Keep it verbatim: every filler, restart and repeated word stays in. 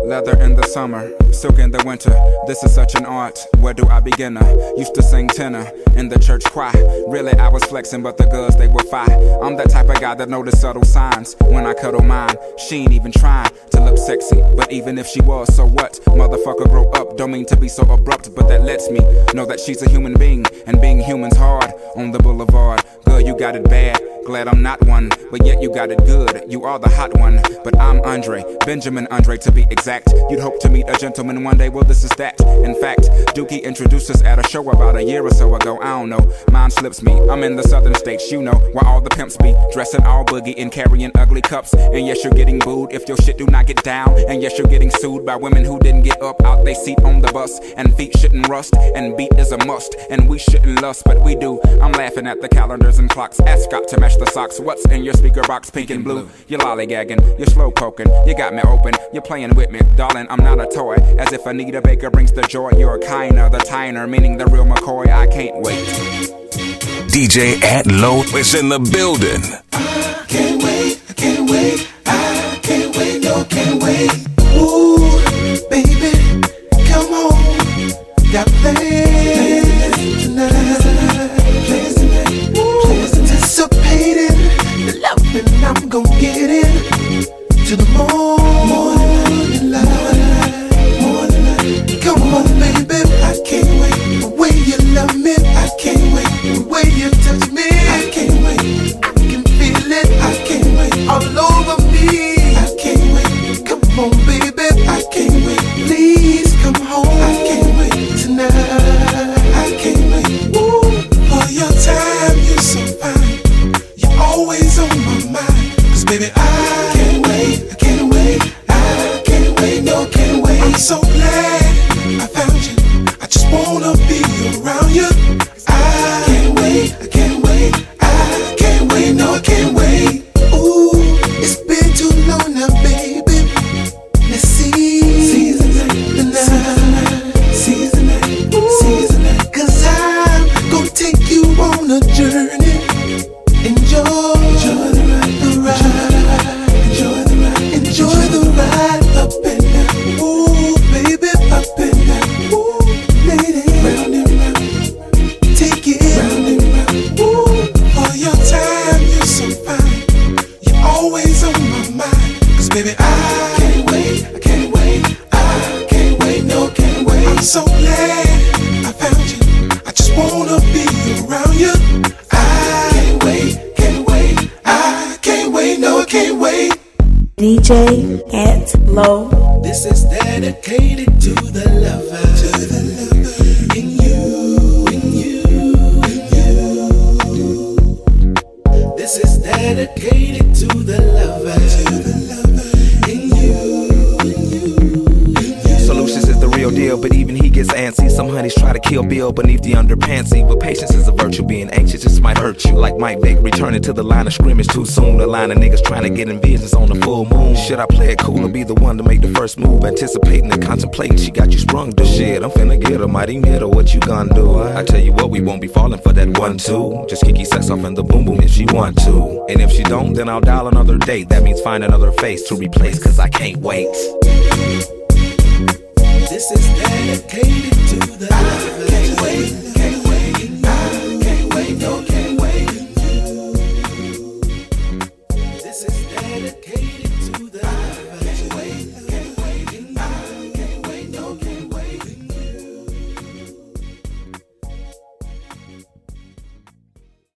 Leather in the summer, silk in the winter. This is such an art, where do I begin? Used to sing tenor in the church choir. Really I was flexing, but the girls they were fine. I'm that type of guy that notice subtle signs when I cuddle mine. She ain't even trying to look sexy, but even if she was, so what? Motherfucker grow up, don't mean to be so abrupt, but that lets me know that she's a human being, and being human's hard on the boulevard. Girl, you got it bad, glad I'm not one, but yet you got it good, you are the hot one. But I'm Andre, Benjamin Andre to be exact. You'd hope to meet a gentleman one day, well this is that. In fact, Dookie introduced us at a show about a year or so ago, I don't know, mine slips me. I'm in the southern states, you know, where all the pimps be dressing all boogie and carrying ugly cups. And yes, you're getting booed if your shit do not get down. And yes, you're getting sued by women who didn't get up out they seat on the bus. And feet shouldn't rust, and beat is a must. And we shouldn't lust, but we do. I'm laughing at the calendars and clocks. Ask Scott to match the socks. What's in your speaker box, pink and blue? You're lollygagging, you're slow poking, you got me open, you're playing with me, darling, I'm not a toy. As if Anita Baker brings the joy, you're a kinder, the tiner, meaning the real McCoy, I can't wait. D J Atlow is in the building. I can't wait, I can't wait, I can't wait, no, can't wait. Ooh, baby, come on, got plans tonight, plans tonight, plans anticipating the loving I'm gon' get in to the morning light, morning light. Come on, baby, I can't wait. The way you love me, I can't wait. The way you touch me, I can't wait. I can feel it, I can't wait. All over me, I can't wait. Come on, baby, I can't wait. Please come home, I can't wait tonight. I can't wait. Ooh, for your time, you're so fine. You're always on my mind. Cause baby, I can't wait, I can't wait, I can't wait, no, can't wait. I'm so glad I found you. I just wanna be around you. I can't wait, I can't wait, I can't wait, no, I can't wait. Ooh, it's been too long now, baby. Let's see, season the night, season night, season night. Cause I'm gonna take you on a journey. Enjoy, enjoy the ride, the ride, enjoy the ride, enjoy the ride up and down. Ooh, baby, up and down. Ooh, lady, round and round, take it round and round. Ooh, for your time, you're so fine. You're always on my mind. Cause baby, I can't wait, I can't wait, I can't wait, no, can't wait. I'm so glad I found you. I just wanna be around you. I can't wait, can't wait, I can't wait, no, I can't wait. D J Atlow. This is dedicated to the lover, to the lover, in you, in you, in you. This is dedicated to the lover, to the lover, in you, in you, in you. Solutions is the real deal, but even he gets antsy. Some honeys try to kill Bill beneath the underpantsy, but patience is a virtue. Being anxious just might hurt you. Like Mike Vick returning to the line of scrimmage too soon. The line of niggas trying to get in business on the full moon. Should I play it cool or be the one to make the first move? Anticipating and contemplating, she got you sprung, dude. Shit, I'm finna get her, mighty middle. What you gonna do? I tell you what, we won't be falling for that one two. Just kiki sex off in the boom boom if she want to. And if she don't, then I'll dial another date. That means find another face to replace, cause I can't wait. This is dedicated to the lover. I can't wait.